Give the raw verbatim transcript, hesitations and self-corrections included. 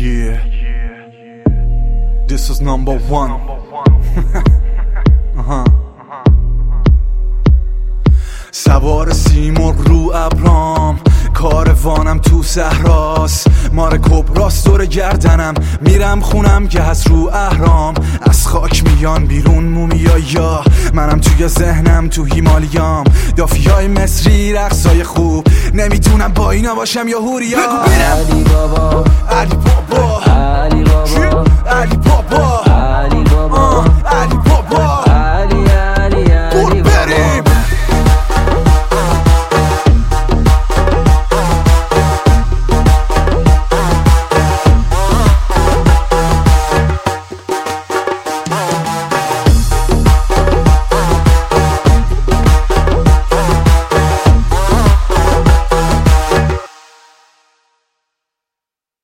Yeah, this is number one. uh-huh. سوار سیمرغ رو ابرام، کاروانم تو صحراست، مار کبراست دور گردنم، میرم خونم که هست رو اهرام، از خاک میان بیرون مومیایا، منم توی ذهنم تو هیمالیام، دافیای مصری رقصای خوب، نمیتونم با اینا باشم یا هوریا. علی بابا